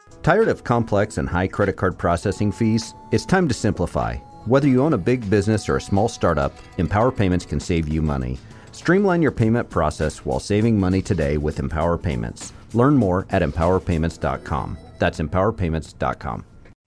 Tired of complex and high credit card processing fees? It's time to simplify. Whether you own a big business or a small startup, Empower Payments can save you money. Streamline your payment process while saving money today with Empower Payments. Learn more at empowerpayments.com. That's empowerpayments.com.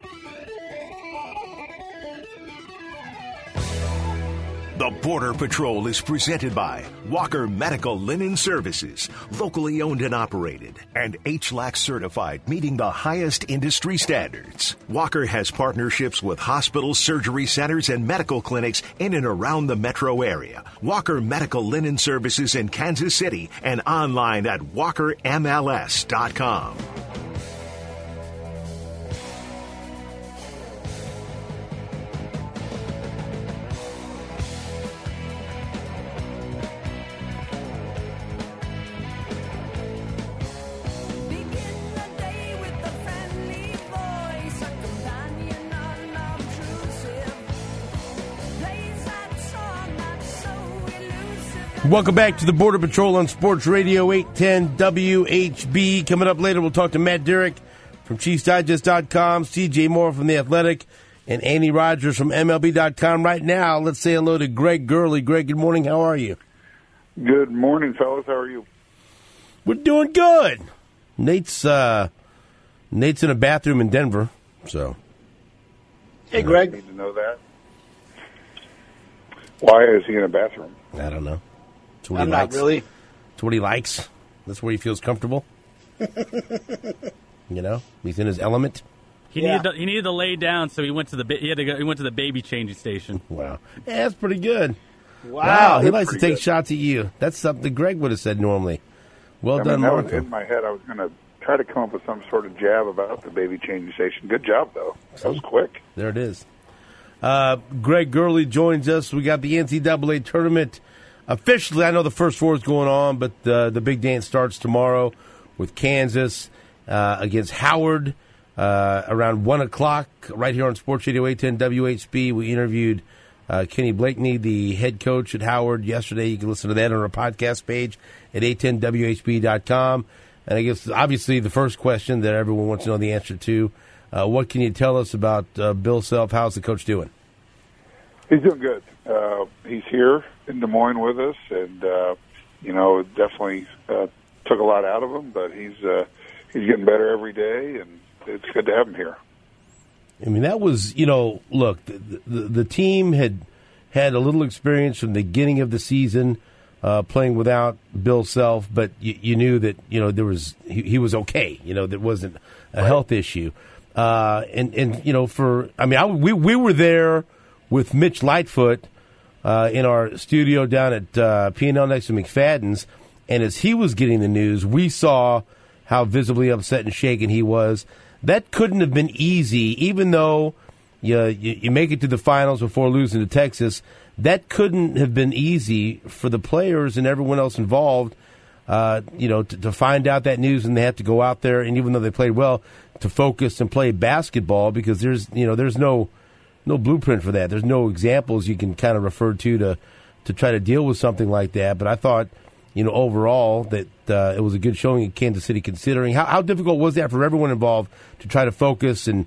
The Border Patrol is presented by Walker Medical Linen Services, locally owned and operated, and HLAC certified, meeting the highest industry standards. Walker has partnerships with hospitals, surgery centers, and medical clinics in and around the metro area. Walker Medical Linen Services in Kansas City and online at walkermls.com. Welcome back to the Border Patrol on Sports Radio 810 WHB. Coming up later, we'll talk to Matt Derrick from ChiefsDigest.com, CJ Moore from The Athletic, and Andy Rogers from MLB.com. Right now, let's say hello to Greg Gurley. Greg, good morning. How are you? Good morning, fellas. How are you? We're doing good. Nate's in a bathroom in Denver, so. Hey, Greg. I need to know that. Why is he in a bathroom? I don't know. That's what he Not likes. really. That's what he likes. That's where he feels comfortable. You know, he's in his element. He needed to lay down, so he went to the baby changing station. Wow, yeah, that's pretty good. Wow, he likes to take good. shots at you. That's something Greg would have said normally. Well done, that was Marco. in my head. I was going to try to come up with some sort of jab about the baby changing station. Good job, though. That was quick. There it is. Greg Gurley joins us. We got the NCAA tournament officially. I know the first four is going on, but the big dance starts tomorrow with Kansas against Howard around 1 o'clock right here on Sports Radio 810 WHB. We interviewed Kenny Blakeney, the head coach at Howard, yesterday. You can listen to that on our podcast page at 810WHB.com. And I guess, obviously, the first question that everyone wants to know the answer to, what can you tell us about Bill Self? How's the coach doing? He's doing good. He's here in Des Moines with us, and definitely took a lot out of him. But he's getting better every day, and it's good to have him here. I mean, that was, look, the team had a little experience from the beginning of the season playing without Bill Self, but you knew that there was he was okay. There wasn't a health issue. We were there with Mitch Lightfoot in our studio down at P&L next to McFadden's, and as he was getting the news, we saw how visibly upset and shaken he was. That couldn't have been easy, even though you make it to the finals before losing to Texas. That couldn't have been easy for the players and everyone else involved, to find out that news, and they have to go out there, and even though they played well, to focus and play basketball, because there's no blueprint for that. There's no examples you can kind of refer to try to deal with something like that. But I thought, overall that it was a good showing at Kansas City, considering how difficult was that for everyone involved to try to focus and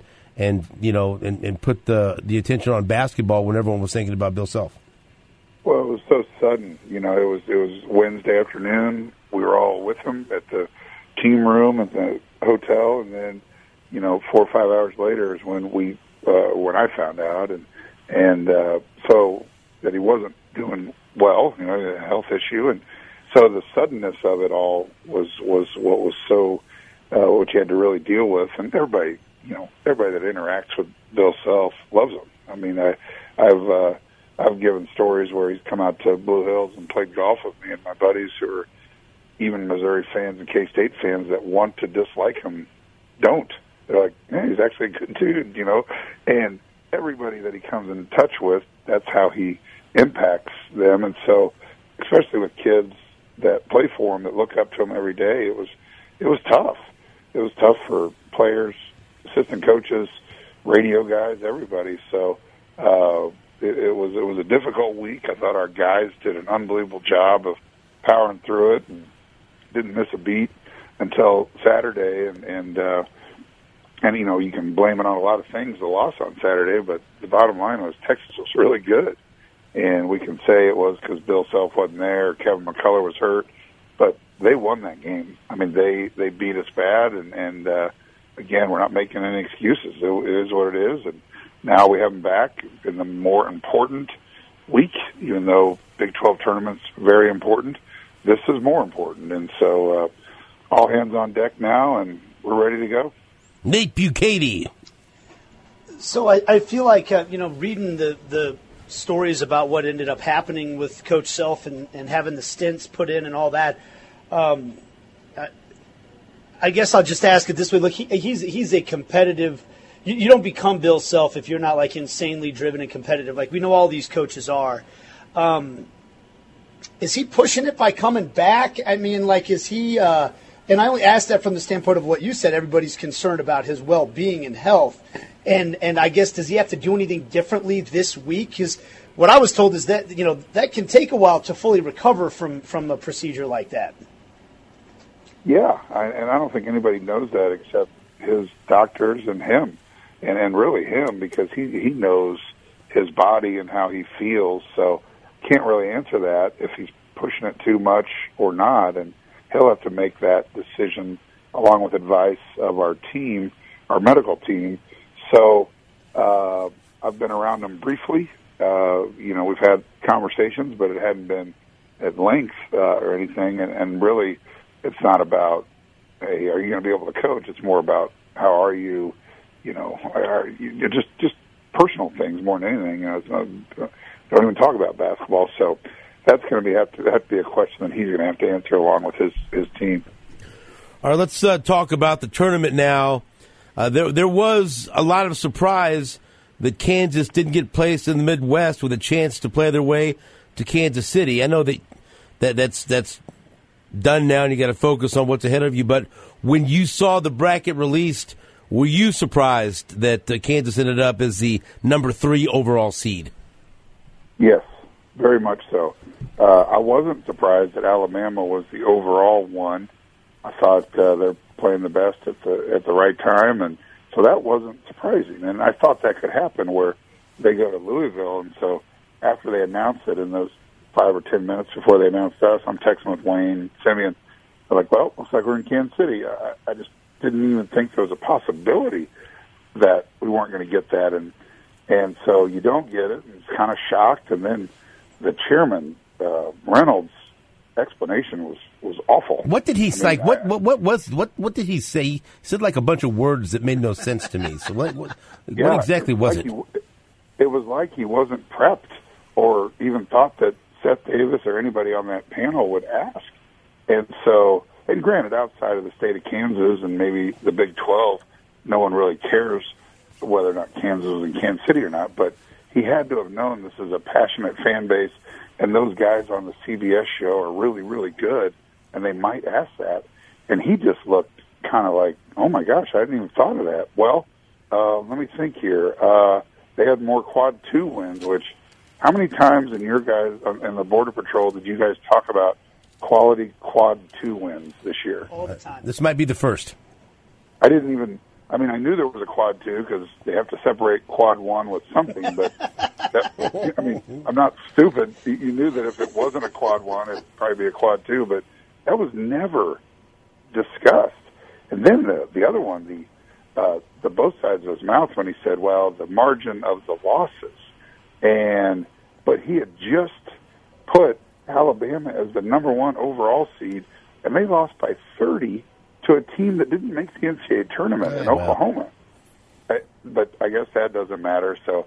put the attention on basketball when everyone was thinking about Bill Self. Well, it was so sudden. It was Wednesday afternoon. We were all with him at the team room at the hotel, and then 4 or 5 hours later is when when I found out, and so that he wasn't doing well, a health issue, and so the suddenness of it all was what was so what you had to really deal with, and everybody that interacts with Bill Self loves him. I mean, I've given stories where he's come out to Blue Hills and played golf with me, and my buddies who are even Missouri fans and K-State fans that want to dislike him don't. They're like, he's actually a good dude, and everybody that he comes in touch with, that's how he impacts them. And so, especially with kids that play for him, that look up to him every day, it was tough. It was tough for players, assistant coaches, radio guys, everybody. So it was a difficult week. I thought our guys did an unbelievable job of powering through it and didn't miss a beat until Saturday, and And, you can blame it on a lot of things, the loss on Saturday, but the bottom line was Texas was really good. And we can say it was because Bill Self wasn't there, Kevin McCullough was hurt, but they won that game. I mean, they beat us bad, and again, we're not making any excuses. It is what it is, and now we have them back in the more important week, even though Big 12 tournament's very important. This is more important, and so all hands on deck now, and we're ready to go. Nate Bukaty. So I feel like, reading the stories about what ended up happening with Coach Self and having the stints put in and all that, I guess I'll just ask it this way. Look, he's a competitive – you don't become Bill Self if you're not, like, insanely driven and competitive. Like, we know all these coaches are. Is he pushing it by coming back? I mean, like, is he and I only ask that from the standpoint of what you said. Everybody's concerned about his well-being and health. And I guess, does he have to do anything differently this week? Because what I was told is that, that can take a while to fully recover from a procedure like that. Yeah, and I don't think anybody knows that except his doctors and him, and really him, because he knows his body and how he feels. So can't really answer that if he's pushing it too much or not, and he'll have to make that decision along with advice of our team, our medical team. So I've been around him briefly. We've had conversations, but it hadn't been at length or anything, and really it's not about, hey, are you going to be able to coach? It's more about how are you, are you just personal things more than anything. Don't even talk about basketball. So that's going to have to be a question that he's going to have to answer along with his team. All right, let's talk about the tournament now. There was a lot of surprise that Kansas didn't get placed in the Midwest with a chance to play their way to Kansas City. I know that's done now, and you got to focus on what's ahead of you. But when you saw the bracket released, were you surprised that Kansas ended up as the number 3 overall seed? Yes, very much so. I wasn't surprised that Alabama was the overall one. I thought they're playing the best at the right time, and so that wasn't surprising. And I thought that could happen where they go to Louisville, and so after they announced it in those 5 or 10 minutes before they announced us, I'm texting with Wayne Simeon. They're like, well, looks like we're in Kansas City. I just didn't even think there was a possibility that we weren't going to get that, and so you don't get it. And it's kind of shocked, and then the chairman Reynolds' explanation was awful. What did he say? What did he say? He said like a bunch of words that made no sense to me. So what exactly was it? It was like he wasn't prepped or even thought that Seth Davis or anybody on that panel would ask. And so, and granted, outside of the state of Kansas and maybe the Big 12, no one really cares whether or not Kansas was in Kansas City or not, but he had to have known this is a passionate fan base, and those guys on the CBS show are really, really good, and they might ask that. And he just looked kind of like, oh, my gosh, I hadn't even thought of that. Well, let me think here. They had more Quad 2 wins, which how many times in your guys, in the Border Patrol, did you guys talk about quality Quad 2 wins this year? All the time. This might be the first. I I knew there was a Quad 2 because they have to separate Quad 1 with something, but I'm not stupid. You knew that if it wasn't a Quad 1, it'd probably be a Quad 2, but that was never discussed. And then the other one, the both sides of his mouth when he said, well, the margin of the losses. But he had just put Alabama as the number 1 overall seed, and they lost by 30 to a team that didn't make the NCAA tournament in Oklahoma. But I guess that doesn't matter. So,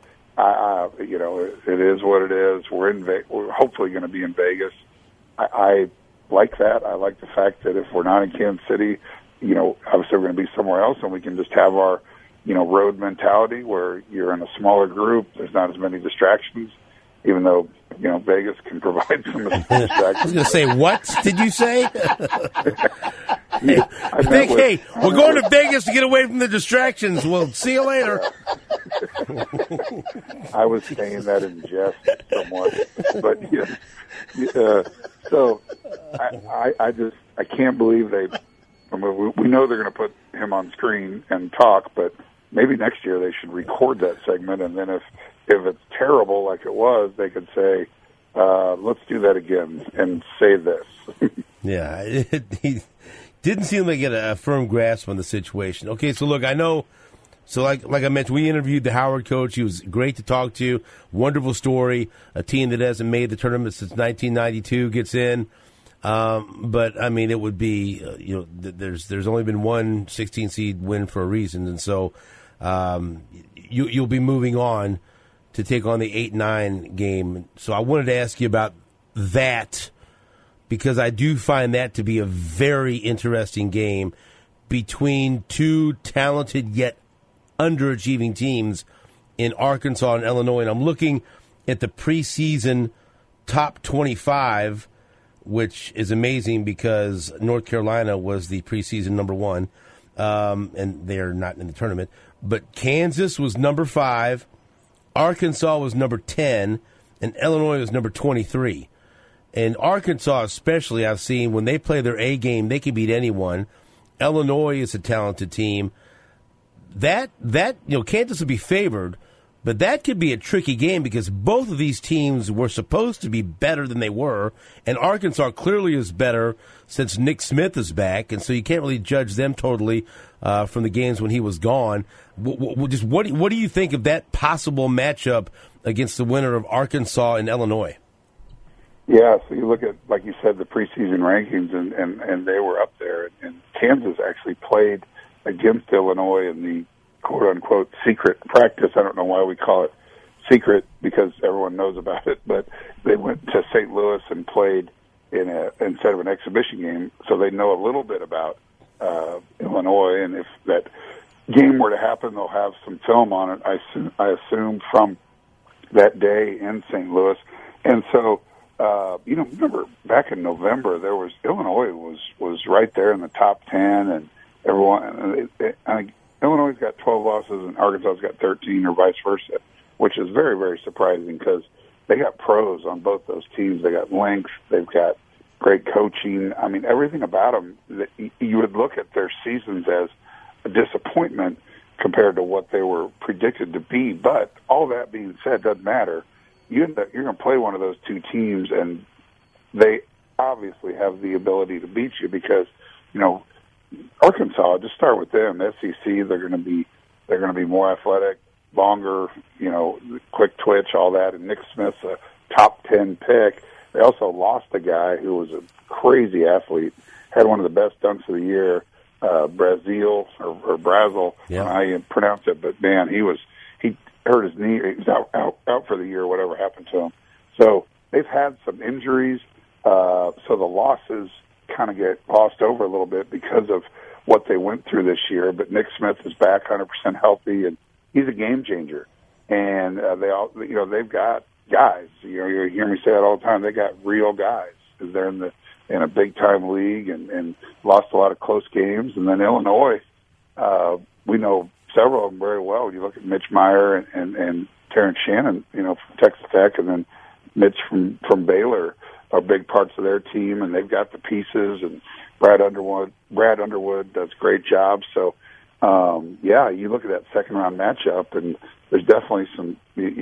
it is what it is. We're hopefully going to be in Vegas. I like that. I like the fact that if we're not in Kansas City, obviously we're going to be somewhere else, and we can just have our, road mentality where you're in a smaller group. There's not as many distractions, even though, Vegas can provide some distractions. I was going to say, what did you say? Hey, we're going to Vegas to get away from the distractions. We'll see you later. I was saying that in jest somewhat, but so I can't believe they I mean, we know they're going to put him on screen and talk, but maybe next year they should record that segment, and then if it's terrible like it was, they could say, let's do that again and say this. Yeah, he didn't seem like he had a firm grasp on the situation. Okay, so look, I know. So like I mentioned, we interviewed the Howard coach. He was great to talk to. Wonderful story. A team that hasn't made the tournament since 1992 gets in. But I mean, it would be there's only been one 16 seed win for a reason, and so you'll be moving on to take on the 8-9 game. So I wanted to ask you about that because I do find that to be a very interesting game between two talented yet underachieving teams in Arkansas and Illinois. And I'm looking at the preseason top 25, which is amazing because North Carolina was the preseason number 1, and they're not in the tournament. But Kansas was number 5, Arkansas was number 10, and Illinois was number 23. And Arkansas especially, I've seen when they play their A game, they can beat anyone. Illinois is a talented team. That Kansas would be favored, but that could be a tricky game because both of these teams were supposed to be better than they were, and Arkansas clearly is better since Nick Smith is back, and so you can't really judge them totally from the games when he was gone. What do you think of that possible matchup against the winner of Arkansas and Illinois? Yeah, so you look at, like you said, the preseason rankings, and they were up there, and Kansas actually played against Illinois in the quote-unquote secret practice. I don't know why we call it secret because everyone knows about it, but they went to St. Louis and played instead of an exhibition game, so they know a little bit about Illinois, and if that game were to happen, they'll have some film on it, I assume, from that day in St. Louis. And so, remember back in November, Illinois was right there in the top 10, and everyone, Illinois' got 12 losses and Arkansas's got 13, or vice versa, which is very, very surprising because they got pros on both those teams. They got length. They've got great coaching. I mean, everything about them, that you would look at their seasons as a disappointment compared to what they were predicted to be. But all that being said, doesn't matter. You're going to play one of those two teams, and they obviously have the ability to beat you because, Arkansas, just start with them. SEC, they're going to be more athletic, longer, quick twitch, all that. And Nick Smith's a top 10 pick. They also lost a guy who was a crazy athlete, had one of the best dunks of the year, Brazil or Brazil, yeah. How you pronounce it. But man, he hurt his knee. He was out for the year. Whatever happened to him. So they've had some injuries. So the losses kind of get glossed over a little bit because of what they went through this year. But Nick Smith is back 100% healthy, and he's a game changer. And they've got guys. You hear me say it all the time. They got real guys because they're in a big time league and lost a lot of close games. And then Illinois, we know several of them very well. You look at Mitch Meyer and Terrence Shannon, from Texas Tech, and then Mitch from Baylor are big parts of their team, and they've got the pieces. And Brad Underwood does a great job. So, you look at that second round matchup, and there's definitely some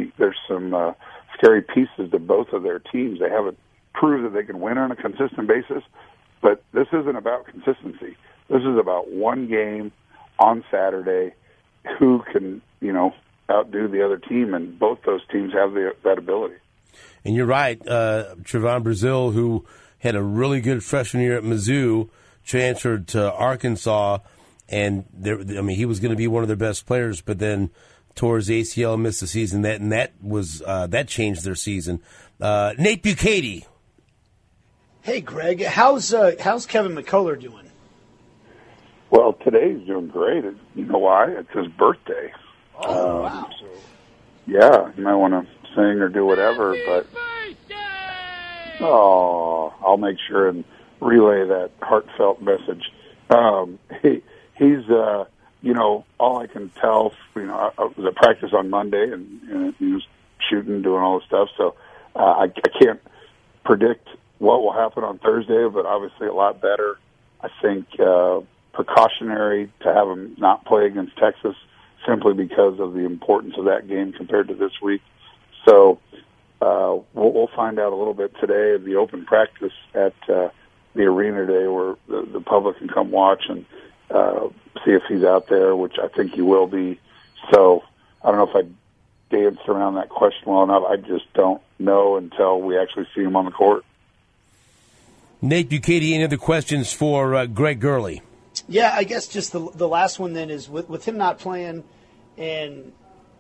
scary pieces to both of their teams. They haven't proved that they can win on a consistent basis, but this isn't about consistency. This is about one game on Saturday. Who can outdo the other team, and both those teams have that ability. And you're right. Trevon Brazil, who had a really good freshman year at Mizzou, transferred to Arkansas, and he was going to be one of their best players, but then tore his ACL and missed the season. That changed their season. Nate Bukaty. Hey, Greg, how's Kevin McCullough doing? Well, today's doing great. You know why? It's his birthday. Oh, wow. So, yeah, you might want to sing or do whatever, but I'll make sure and relay that heartfelt message. He's all I can tell, I was at practice on Monday, and he was shooting, doing all this stuff, so I can't predict what will happen on Thursday, but obviously a lot better. I think, precautionary to have them not play against Texas simply because of the importance of that game compared to this week. So we'll find out a little bit today at the open practice at the arena today, where the public can come watch and see if he's out there, which I think he will be. So I don't know if I danced around that question well enough. I just don't know until we actually see him on the court. Nate Bukaty, any other questions for Greg Gurley? Yeah, I guess just the last one then is with him not playing and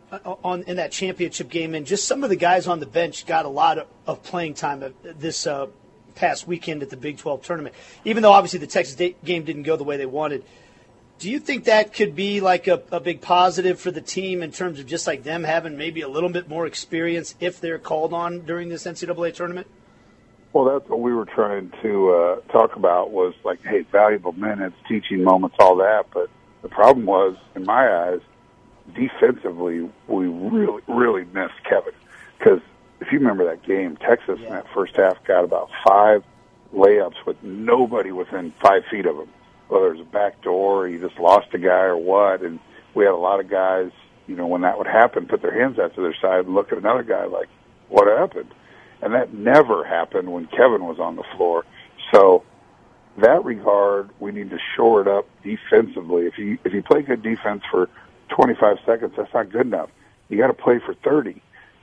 in that championship game, and just some of the guys on the bench got a lot of playing time this past weekend at the Big 12 tournament. Even though obviously the Texas game didn't go the way they wanted, do you think that could be like a big positive for the team in terms of just like them having maybe a little bit more experience if they're called on during this NCAA tournament? Well, that's what we were trying to talk about, was like, hey, valuable minutes, teaching moments, all that. But the problem was, in my eyes, defensively, we really, really missed Kevin. Because if you remember that game, Texas in that first half got about 5 layups with nobody within 5 feet of him. Whether it was a back door, or you just lost a guy or what. And we had a lot of guys, when that would happen, put their hands out to their side and look at another guy like, what happened? And that never happened when Kevin was on the floor. So that regard, we need to shore it up defensively. If you play good defense for 25 seconds, that's not good enough. You got to play for 30.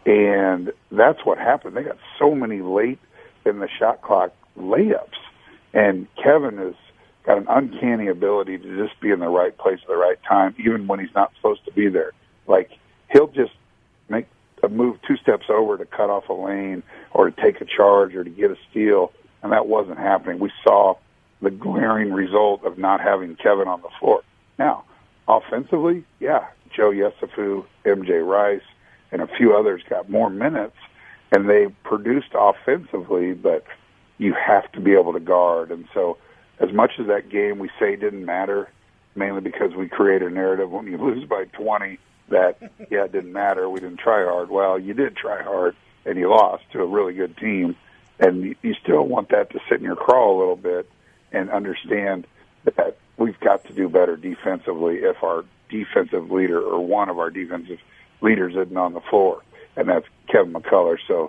And that's what happened. They got so many late in the shot clock layups. And Kevin has got an uncanny ability to just be in the right place at the right time, even when he's not supposed to be there. Like, he'll just make a move 2 steps over to cut off a lane or to take a charge or to get a steal, and that wasn't happening. We saw the glaring result of not having Kevin on the floor. Now, offensively, yeah, Joe Yesufu, MJ Rice, and a few others got more minutes, and they produced offensively, but you have to be able to guard. And so as much as that game we say didn't matter, mainly because we create a narrative when you lose by 20 that, yeah, it didn't matter, we didn't try hard. Well, you did try hard, and you lost to a really good team, and you still want that to sit in your craw a little bit and understand that we've got to do better defensively if our defensive leader or one of our defensive leaders isn't on the floor, and that's Kevin McCullar. So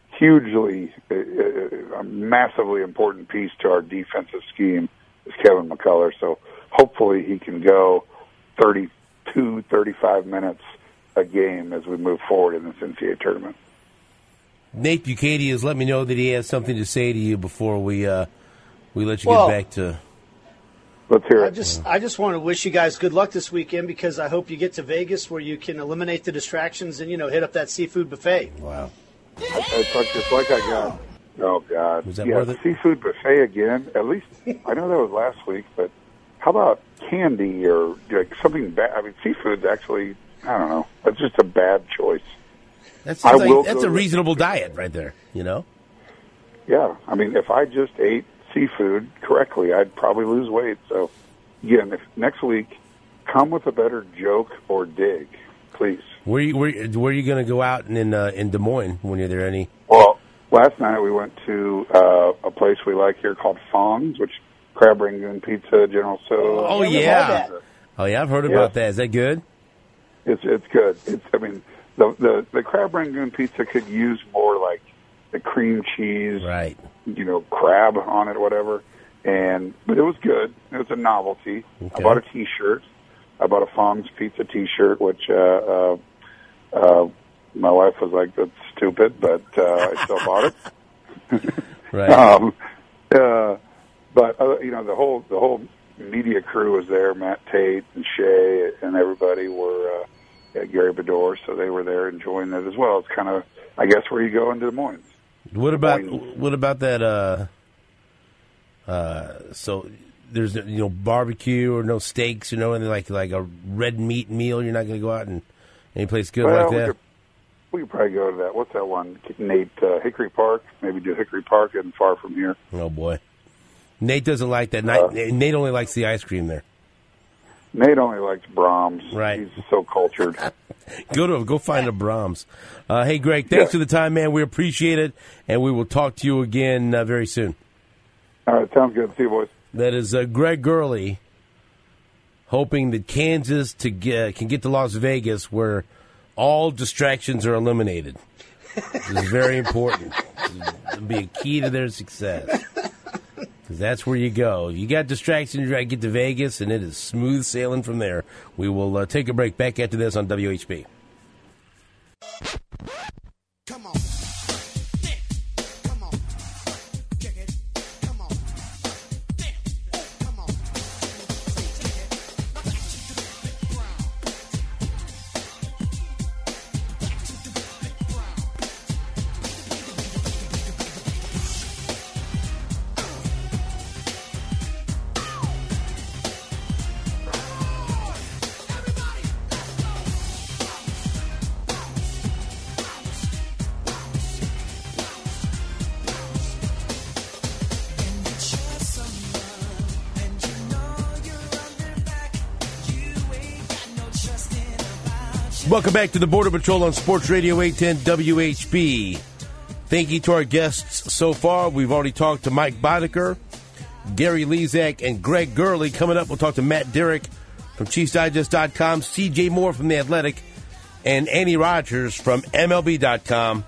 hugely, a massively important piece to our defensive scheme is Kevin McCullar. So hopefully he can go 32, 35 minutes a game as we move forward in this NCAA tournament. Nate Bukaty has let me know that he has something to say to you before we let you get back to. Let's hear it. I just want to wish you guys good luck this weekend, because I hope you get to Vegas where you can eliminate the distractions and hit up that seafood buffet. Wow. It's just like I got. Oh God! Was that worth it? Seafood buffet again? At least I know that was last week, but how about candy or like something bad? I mean, seafood's actually, I don't know. That's just a bad choice. That's a reasonable diet right there. Yeah, I mean, if I just ate seafood correctly, I'd probably lose weight. So, again, if next week, come with a better joke or dig, please. Where are you going to go out in Des Moines when you're there? Well, last night we went to a place we like here called Fong's, which crab rangoon pizza, General Tso's. Oh yeah, I've heard about that. Is that good? It's good. The crab rangoon pizza could use more like the cream cheese, right? Crab on it, or whatever. But it was good. It was a novelty. Okay. I bought a T-shirt. I bought a Fong's Pizza T-shirt, which my wife was like, "That's stupid," but I still bought it. Right. But the whole media crew was there. Matt Tate and Shea and everybody were at Gary Bedore, so they were there enjoying it as well. It's kind of, I guess, where you go in Des Moines. What about that? So there's barbecue or no steaks, and like a red meat meal. You're not going to go out and any place good like that. We could probably go to that. What's that one, Nate? Hickory Park. Maybe do Hickory Park, isn't far from here. Oh boy, Nate doesn't like that. Nate only likes the ice cream there. Nate only likes Brahms. Right. He's so cultured. Go find a Brahms. Hey, Greg, thanks for the time, man. We appreciate it, and we will talk to you again very soon. All right, sounds good. See you, boys. That is Greg Gurley hoping that Kansas can get to Las Vegas where all distractions are eliminated. This is very important. It'll be a key to their success. Because that's where you go. You got distractions, you got to get to Vegas, and it is smooth sailing from there. We will take a break. Back after this on WHB. Come on. Come on. Kick it. Come on. Come on. Kick it. Back to the ground. Back to the ground. Everybody, Welcome back to the Border Patrol on Sports Radio 810 WHB. Thank you to our guests so far. We've already talked to Mike Boddicker, Gary Lezak, and Greg Gurley. Coming up, we'll talk to Matt Derrick from ChiefsDigest.com, CJ Moore from The Athletic, and Annie Rogers from MLB.com.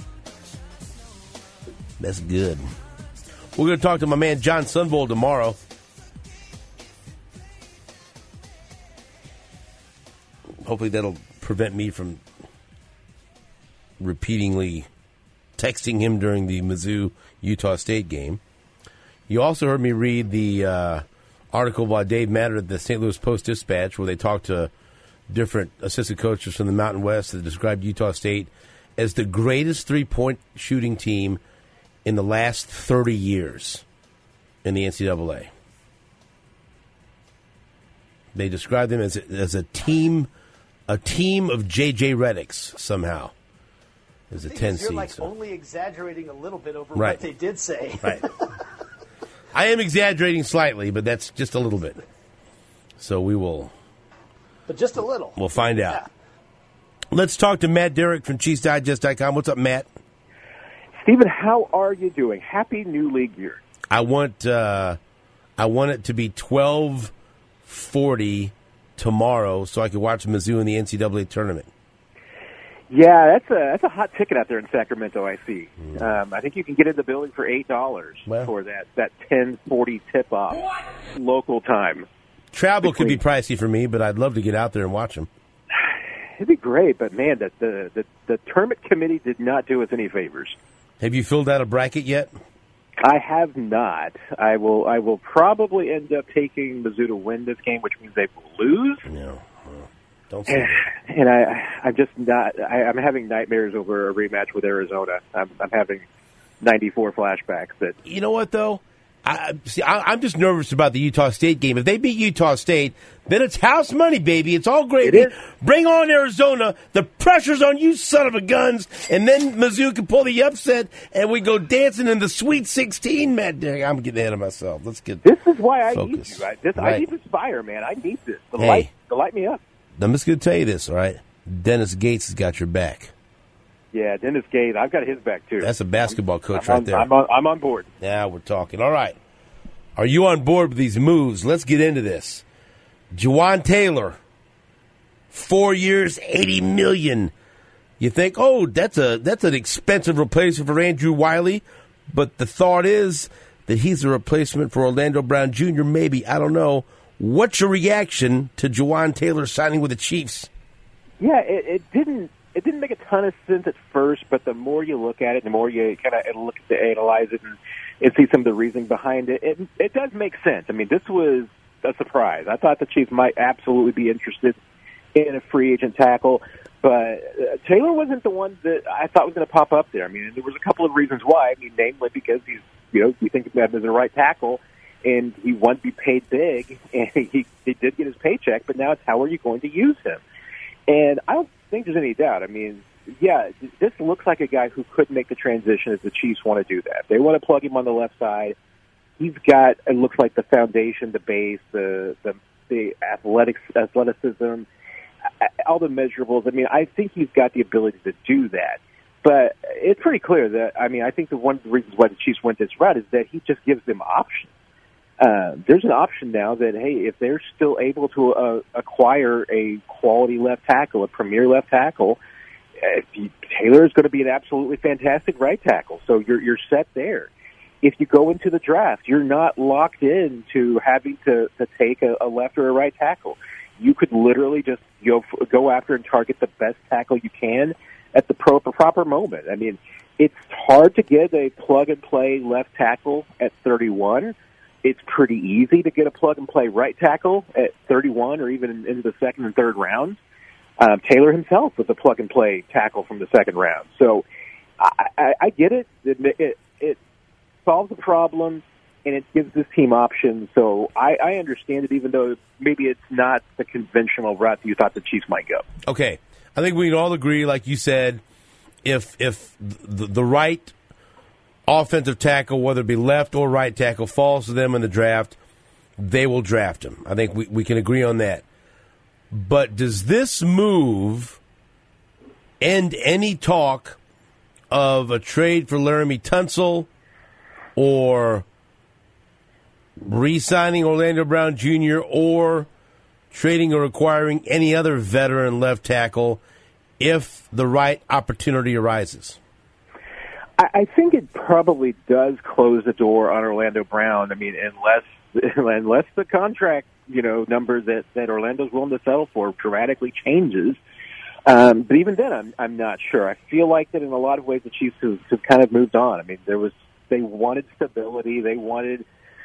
That's good. We're going to talk to my man John Sunvold tomorrow. Hopefully that'll prevent me from repeatedly texting him during the Mizzou-Utah State game. You also heard me read the article by Dave Matter at the St. Louis Post-Dispatch where they talked to different assistant coaches from the Mountain West that described Utah State as the greatest three-point shooting team in the last 30 years in the NCAA. They described them as a team of J.J. Redicks somehow. As a 10 seed. You're like only exaggerating a little bit over what they did say. Right. I am exaggerating slightly, but that's just a little bit. So we will. But just a little. We'll find out. Let's talk to Matt Derrick from ChiefsDigest.com. What's up, Matt? Stephen, how are you doing? Happy new league year. I want it to be 12:40 tomorrow so I can watch Mizzou in the NCAA tournament. Yeah, that's a hot ticket out there in Sacramento, I see. I think you can get in the building for $8 for that 10:40 tip-off local time. Travel could be pricey for me, but I'd love to get out there and watch them. It'd be great, but man, the tournament committee did not do us any favors. Have you filled out a bracket yet? I have not. I will probably end up taking Mizzou to win this game, which means they will lose. No, don't say that. And I'm just not. I'm having nightmares over a rematch with Arizona. I'm having 94 flashbacks. That you know what though. I'm just nervous about the Utah State game. If they beat Utah State, then it's house money, baby. It's all gravy. Bring on Arizona. The pressure's on you, son of a guns. And then Mizzou can pull the upset, and we go dancing in the Sweet 16, Matt Derrick. I'm getting ahead of myself. Let's get This is why focused. I need you. I need this fire, man. I need this. To light me up. I'm just going to tell you this, all right? Dennis Gates has got your back. Yeah, Dennis Gates. I've got his back, too. That's a basketball coach right there. I'm on board. Yeah, we're talking. All right. Are you on board with these moves? Let's get into this. Juwan Taylor, 4 years, $80 million. You think, that's an expensive replacement for Andrew Wiley, but the thought is that he's a replacement for Orlando Brown Jr. Maybe, I don't know. What's your reaction to Juwan Taylor signing with the Chiefs? Yeah, it didn't make a ton of sense at first, but the more you look at it, the more you kind of analyze it and see some of the reasoning behind it, it does make sense. I mean, this was a surprise. I thought the Chiefs might absolutely be interested in a free agent tackle, but Taylor wasn't the one that I thought was going to pop up there. I mean, there was a couple of reasons why. I mean, namely because we think of him as a right tackle, and he wanted to be paid big, and he did get his paycheck, but now it's how are you going to use him? And I don't think there's any doubt. I mean, yeah, this looks like a guy who could make the transition if the Chiefs want to do that. They want to plug him on the left side. He's got, it looks like, the foundation, the base, the athleticism, all the measurables. I mean, I think he's got the ability to do that. But it's pretty clear that, I mean, I think one of the reasons why the Chiefs went this route is that he just gives them options. there's an option now that, hey, if they're still able to acquire a quality left tackle, a premier left tackle, Taylor is going to be an absolutely fantastic right tackle. So you're set there. If you go into the draft, you're not locked in to having to take a left or a right tackle. You could literally just go after and target the best tackle you can at the proper moment. I mean, it's hard to get a plug-and-play left tackle at 31. It's pretty easy to get a plug-and-play right tackle at 31 or even into the second and third rounds. Taylor himself was a plug-and-play tackle from the second round. So I get it. It solves the problem, and it gives this team options. So I understand it, even though maybe it's not the conventional route that you thought the Chiefs might go. Okay. I think we can all agree, like you said, if the right offensive tackle, whether it be left or right tackle, falls to them in the draft, they will draft him. I think we can agree on that. But does this move end any talk of a trade for Laramie Tunsil or re-signing Orlando Brown Jr. or trading or acquiring any other veteran left tackle if the right opportunity arises? I think it probably does close the door on Orlando Brown. I mean, unless the contract, number that Orlando's willing to settle for dramatically changes. But even then, I'm not sure. I feel like that in a lot of ways the Chiefs have kind of moved on. I mean, they wanted stability. They wanted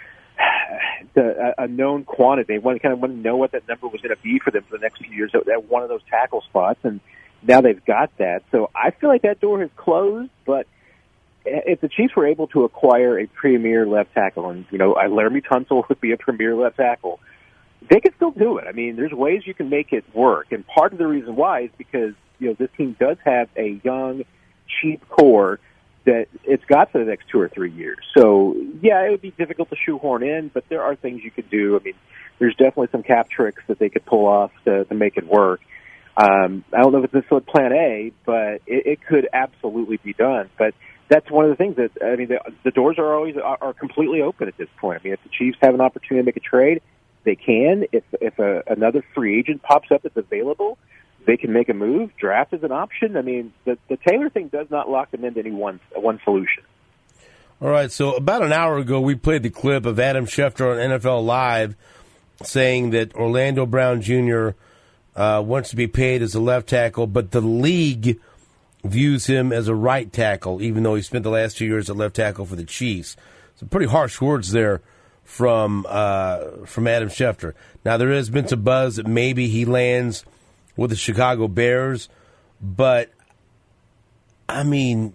a known quantity. They wanted to know what that number was going to be for them for the next few years at one of those tackle spots, and now they've got that. So I feel like that door has closed, but if the Chiefs were able to acquire a premier left tackle, and, Laramie Tunsil would be a premier left tackle, they could still do it. I mean, there's ways you can make it work, and part of the reason why is because, this team does have a young, cheap core that it's got for the next 2 or 3 years. So, yeah, it would be difficult to shoehorn in, but there are things you could do. I mean, there's definitely some cap tricks that they could pull off to make it work. I don't know if it's necessarily plan A, but it could absolutely be done. But that's one of the things that, I mean, the doors are completely open at this point. I mean, if the Chiefs have an opportunity to make a trade, they can. If another free agent pops up that's available, they can make a move. Draft is an option. I mean, the Taylor thing does not lock them into any one solution. All right, so about an hour ago, we played the clip of Adam Schefter on NFL Live saying that Orlando Brown Jr. Wants to be paid as a left tackle, but the league views him as a right tackle, even though he spent the last 2 years at left tackle for the Chiefs. Some pretty harsh words there from Adam Schefter. Now, there has been some buzz that maybe he lands with the Chicago Bears, but, I mean,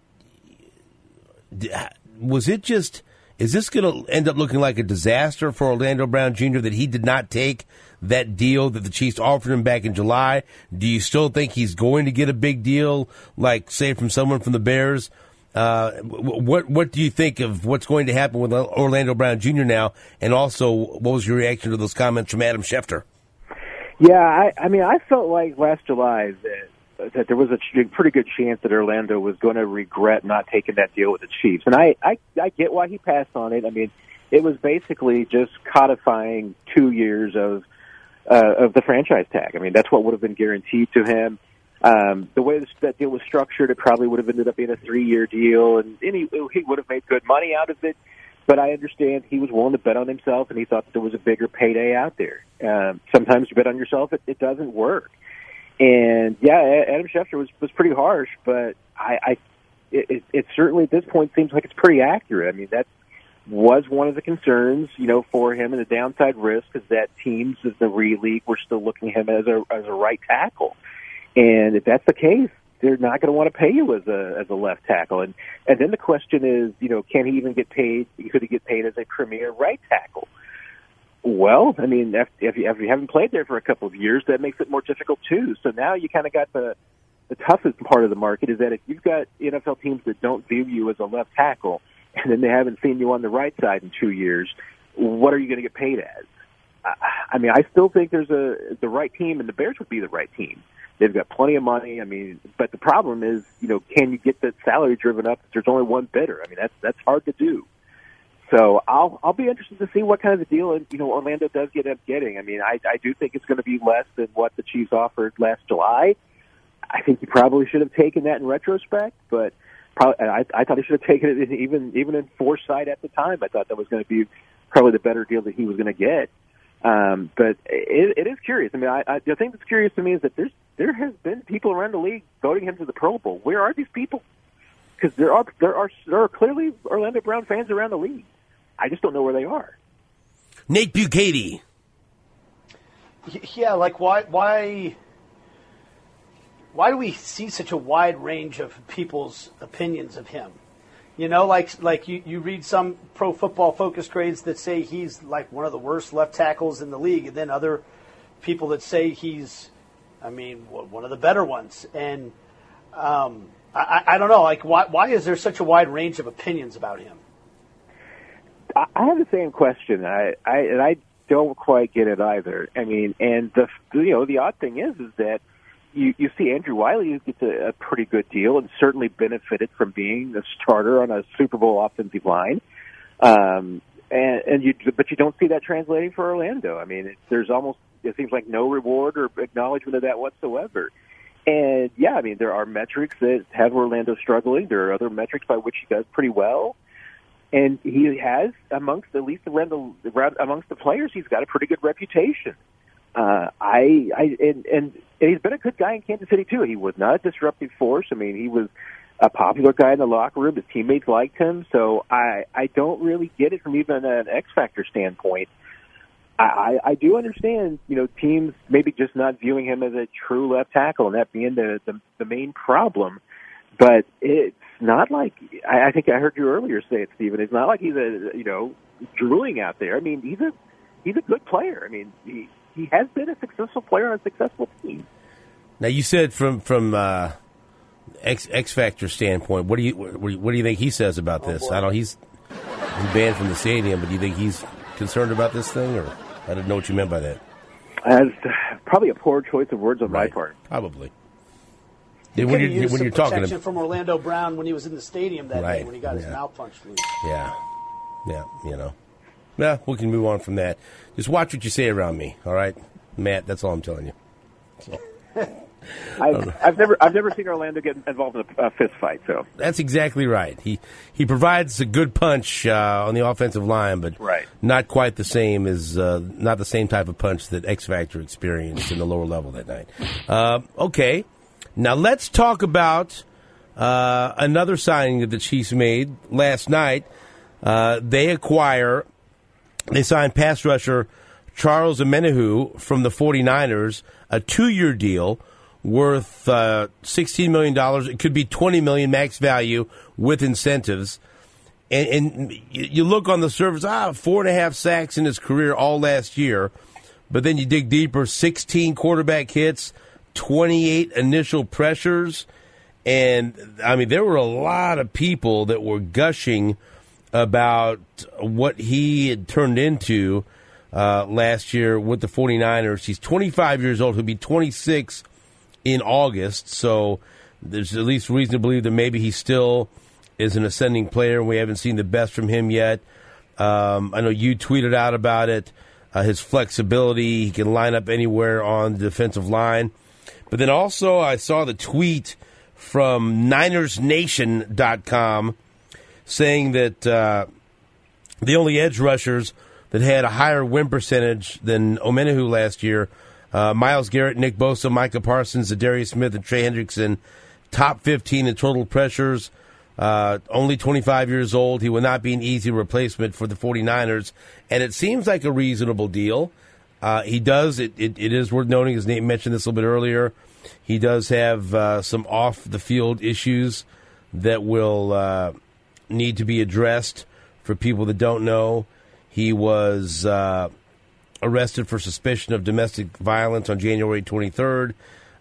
is this going to end up looking like a disaster for Orlando Brown Jr. that he did not take that deal that the Chiefs offered him back in July? Do you still think he's going to get a big deal, like, say, from someone from the Bears? What do you think of what's going to happen with Orlando Brown Jr. now? And also, what was your reaction to those comments from Adam Schefter? Yeah, I mean, I felt like last July that there was a pretty good chance that Orlando was going to regret not taking that deal with the Chiefs. And I get why he passed on it. I mean, it was basically just codifying 2 years of the franchise tag. I mean, that's what would have been guaranteed to him. The way that deal was structured, it probably would have ended up being a 3-year deal, and he would have made good money out of it. But I understand he was willing to bet on himself, and he thought that there was a bigger payday out there. Sometimes you bet on yourself, it doesn't work. And, yeah, Adam Schefter was pretty harsh, but it certainly at this point seems like it's pretty accurate. I mean, that was one of the concerns, for him, and the downside risk is that teams in the league were still looking at him as a right tackle. And if that's the case, they're not going to want to pay you as a left tackle. And then the question is, can he even get paid? Could he get paid as a premier right tackle? Well, I mean, if you haven't played there for a couple of years, that makes it more difficult too. So now you kind of got the toughest part of the market is that if you've got NFL teams that don't view you as a left tackle, and then they haven't seen you on the right side in 2 years, what are you going to get paid as? I mean, I still think there's the right team, and the Bears would be the right team. They've got plenty of money. I mean, but the problem is, can you get that salary driven up if there's only one bidder? I mean, that's hard to do. So I'll be interested to see what kind of a deal Orlando does get up getting. I mean, I do think it's going to be less than what the Chiefs offered last July. I think he probably should have taken that in retrospect, but I thought he should have taken it even in foresight at the time. I thought that was going to be probably the better deal that he was going to get. But it is curious. I mean, the thing that's curious to me is that there has been people around the league voting him to the Pro Bowl. Where are these people? Because there are clearly Orlando Brown fans around the league. I just don't know where they are. Nate Bukaty. Yeah, like why do we see such a wide range of people's opinions of him? You know, like you read some Pro Football Focus grades that say he's like one of the worst left tackles in the league, and then other people that say he's, one of the better ones. And I don't know, like why is there such a wide range of opinions about him? I have the same question. I don't quite get it either. I mean, and the odd thing is that you see Andrew Wiley, who gets a pretty good deal and certainly benefited from being the starter on a Super Bowl offensive line. But you don't see that translating for Orlando. I mean, it seems like no reward or acknowledgement of that whatsoever. And yeah, I mean, there are metrics that have Orlando struggling. There are other metrics by which he does pretty well. And he has, amongst amongst the players, he's got a pretty good reputation. And he's been a good guy in Kansas City too. He was not a disruptive force. I mean, he was a popular guy in the locker room. His teammates liked him. So I don't really get it from even an X Factor standpoint. I do understand, teams maybe just not viewing him as a true left tackle and that being the main problem. But it's not like, I think I heard you earlier say it, Stephen. It's not like he's drooling out there. I mean, he's a good player. I mean, he has been a successful player on a successful team. Now, you said from X Factor standpoint, what do you think he says about this? I know he's banned from the stadium, but do you think he's concerned about this thing, or I didn't know what you meant by that? Probably a poor choice of words on my part. Probably. When you're talking from Orlando Brown when he was in the stadium that day when he got his mouth punched loose. Yeah, Yeah, we can move on from that. Just watch what you say around me, all right, Matt? That's all I'm telling you. So. I've never seen Orlando get involved in a fist fight. So that's exactly right. He provides a good punch on the offensive line, but not quite the same as not the same type of punch that X Factor experienced in the lower level that night. Okay, now let's talk about another signing that the Chiefs made last night. They signed pass rusher Charles Omenihu from the 49ers, a 2-year deal worth $16 million. It could be $20 million max value with incentives. And you look on the surface, 4.5 sacks in his career all last year. But then you dig deeper, 16 quarterback hits, 28 initial pressures. And, I mean, there were a lot of people that were gushing about what he had turned into last year with the 49ers. He's 25 years old. He'll be 26 in August, so there's at least reason to believe that maybe he still is an ascending player. We haven't seen the best from him yet. I know you tweeted out about it, his flexibility. He can line up anywhere on the defensive line. But then also I saw the tweet from NinersNation.com saying that the only edge rushers that had a higher win percentage than Omenihu last year, Myles Garrett, Nick Bosa, Micah Parsons, Zadarius Smith, and Trey Hendrickson, top 15 in total pressures, only 25 years old. He will not be an easy replacement for the 49ers, and it seems like a reasonable deal. He does, it is worth noting, as Nate mentioned this a little bit earlier, he does have some off-the-field issues that will need to be addressed. For people that don't know, he was arrested for suspicion of domestic violence on January 23rd,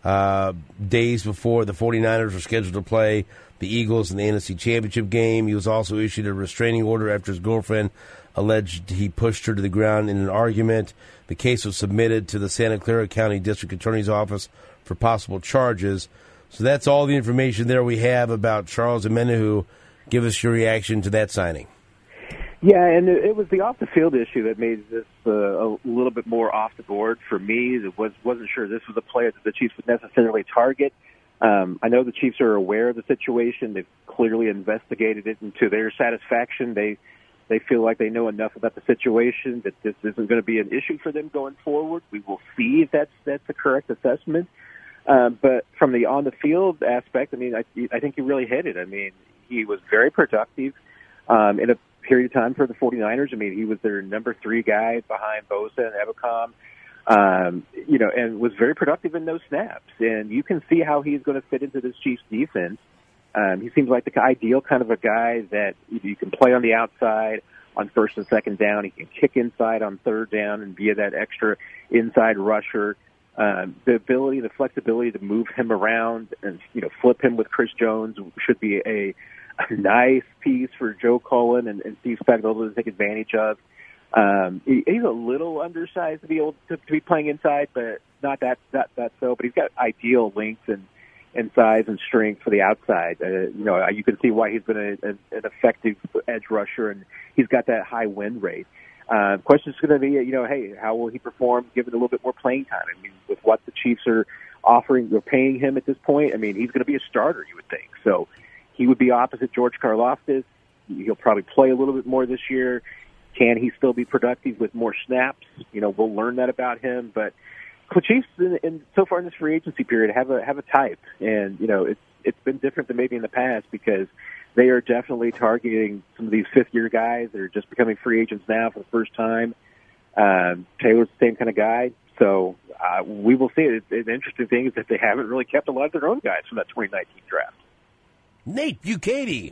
days before the 49ers were scheduled to play the Eagles in the NFC Championship game. He was also issued a restraining order after his girlfriend alleged he pushed her to the ground in an argument. The case was submitted to the Santa Clara County District Attorney's Office for possible charges. So that's all the information there we have about Charles Omenihu. Give us your reaction to that signing. Yeah, and it was the off-the-field issue that made this a little bit more off the board for me. It wasn't sure this was a player that the Chiefs would necessarily target. I know the Chiefs are aware of the situation. They've clearly investigated it, and to their satisfaction, they feel like they know enough about the situation that this isn't going to be an issue for them going forward. We will see if that's the correct assessment. But from the on-the-field aspect, I mean, I think you really hit it. I mean, he was very productive in a period of time for the 49ers. I mean, he was their number 3 guy behind Bosa and Ebukam. And was very productive in those snaps. And you can see how he's going to fit into this Chiefs defense. He seems like the ideal kind of a guy that you can play on the outside on first and second down. He can kick inside on third down and be that extra inside rusher. The ability, the flexibility to move him around and, flip him with Chris Jones should be a nice piece for Joe Cullen and Steve Spagnuolo to take advantage of. He's a little undersized to be able to be playing inside, but not that so. But he's got ideal length and size and strength for the outside. You can see why he's been an effective edge rusher, and he's got that high win rate. Question is going to be, hey, how will he perform given a little bit more playing time? I mean, with what the Chiefs are offering or paying him at this point, I mean, he's going to be a starter, you would think. So he would be opposite George Karlaftis. He'll probably play a little bit more this year. Can he still be productive with more snaps? We'll learn that about him. But the Chiefs, so far in this free agency period, have a type, and it's been different than maybe in the past because they are definitely targeting some of these fifth-year guys that are just becoming free agents now for the first time. Taylor's the same kind of guy, so we will see. The interesting thing is that they haven't really kept a lot of their own guys from that 2019 draft. Nate Bukaty.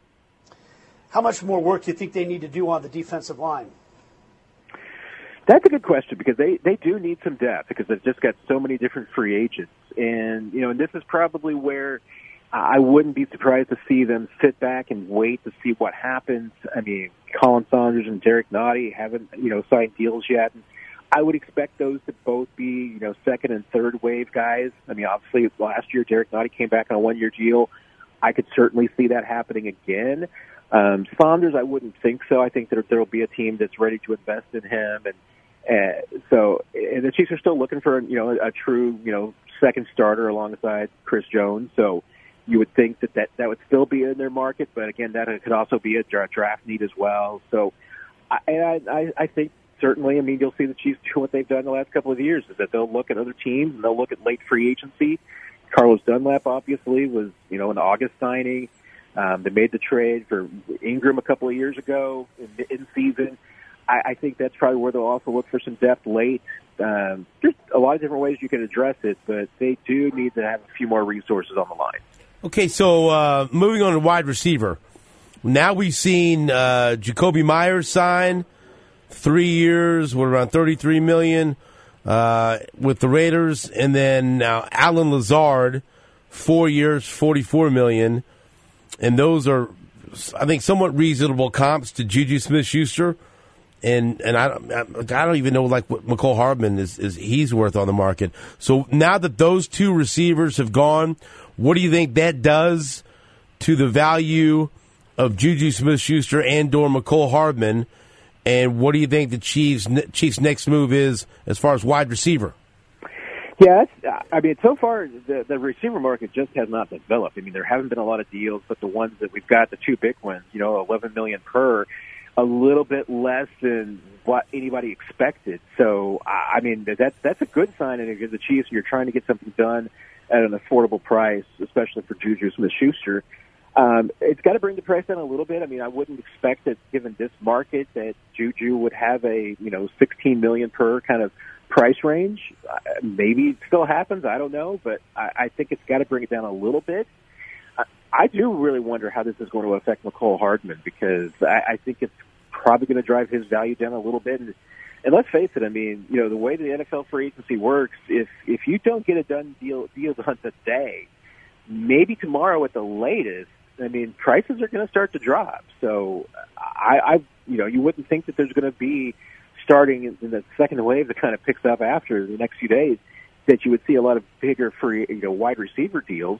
How much more work do you think they need to do on the defensive line? That's a good question because they do need some depth because they've just got so many different free agents. And, and this is probably where I wouldn't be surprised to see them sit back and wait to see what happens. I mean, Colin Saunders and Derek Nottie haven't, signed deals yet. And I would expect those to both be, second and third wave guys. I mean, obviously last year Derek Nottie came back on a 1-year deal. I could certainly see that happening again. Saunders, I wouldn't think so. I think that there will be a team that's ready to invest in him, and the Chiefs are still looking for a true second starter alongside Chris Jones. So you would think that would still be in their market, but again, that could also be a draft need as well. So I think certainly, I mean, you'll see the Chiefs do what they've done the last couple of years, is that they'll look at other teams and they'll look at late free agency. Carlos Dunlap obviously was an August signing. They made the trade for Ingram a couple of years ago in season. I think that's probably where they'll also look for some depth late. There's a lot of different ways you can address it, but they do need to have a few more resources on the line. Okay, so moving on to wide receiver. Now we've seen Jacoby Myers sign 3 years, around $33 million with the Raiders, and then now Allen Lazard, 4 years, $44 million. And those are, I think, somewhat reasonable comps to Juju Smith-Schuster, and I don't even know what McCole Hardman is he's worth on the market. So now that those two receivers have gone, what do you think that does to the value of Juju Smith-Schuster and/or McCole Hardman? And what do you think the Chiefs' next move is as far as wide receiver? Yeah, so far the receiver market just has not developed. I mean, there haven't been a lot of deals, but the ones that we've got, the two big ones, $11 million per, a little bit less than what anybody expected. So, I mean, that's a good sign. And if the Chiefs, you're trying to get something done at an affordable price, especially for Juju Smith-Schuster. It's got to bring the price down a little bit. I mean, I wouldn't expect that, given this market, that Juju would have a $16 million per kind of price range. Maybe it still happens. I don't know, but I think it's got to bring it down a little bit. I do really wonder how this is going to affect McCole Hardman, because I think it's probably going to drive his value down a little bit. And let's face it, I mean, the way the NFL free agency works, if you don't get a deal done today, maybe tomorrow at the latest, I mean, prices are going to start to drop. So you wouldn't think that there's going to be, starting in the second wave that kind of picks up after the next few days, that you would see a lot of bigger free, wide receiver deals.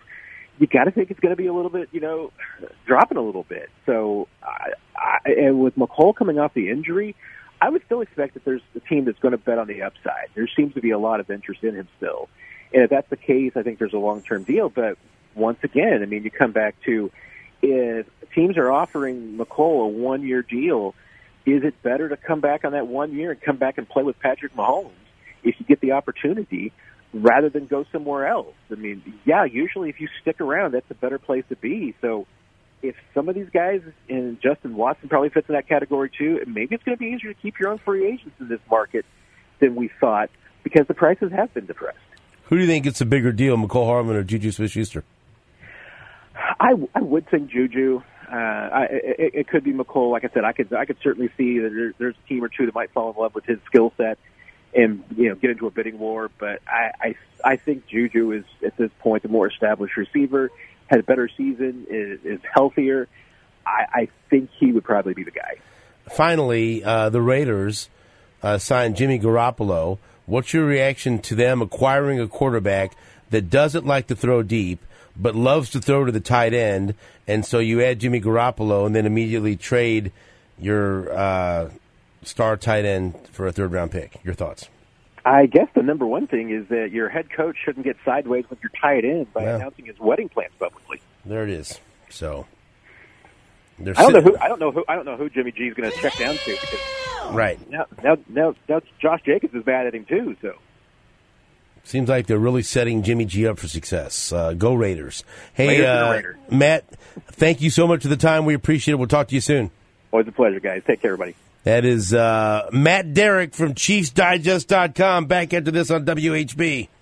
you got to think it's going to be a little bit, dropping a little bit. So, and with McCall coming off the injury, I would still expect that there's a team that's going to bet on the upside. There seems to be a lot of interest in him still. And if that's the case, I think there's a long-term deal. But once again, I mean, you come back to if teams are offering McCall a one-year deal, is it better to come back on that 1 year and come back and play with Patrick Mahomes if you get the opportunity rather than go somewhere else? I mean, yeah, usually if you stick around, that's a better place to be. So if some of these guys, and Justin Watson probably fits in that category too, maybe it's going to be easier to keep your own free agents in this market than we thought because the prices have been depressed. Who do you think gets a bigger deal, McCall Hardman or Juju Smith-Schuster? I would think Juju. It could be McCall. Like I said, I could certainly see that there's a team or two that might fall in love with his skill set and get into a bidding war. But I think Juju is at this point the more established receiver, had a better season, is healthier. I think he would probably be the guy. Finally, the Raiders signed Jimmy Garoppolo. What's your reaction to them acquiring a quarterback that doesn't like to throw deep but loves to throw to the tight end, and so you add Jimmy Garoppolo and then immediately trade your star tight end for a third-round pick? Your thoughts? I guess the number one thing is that your head coach shouldn't get sideways with your tight end by announcing his wedding plans publicly. There it is. So I don't know who Jimmy G is going to check down to because right now Josh Jacobs is mad at him too. So seems like they're really setting Jimmy G up for success. Go Raiders! Hey, Raiders. Matt, thank you so much for the time. We appreciate it. We'll talk to you soon. Always a pleasure, guys. Take care, everybody. That is Matt Derrick from ChiefsDigest.com. Back after this on WHB.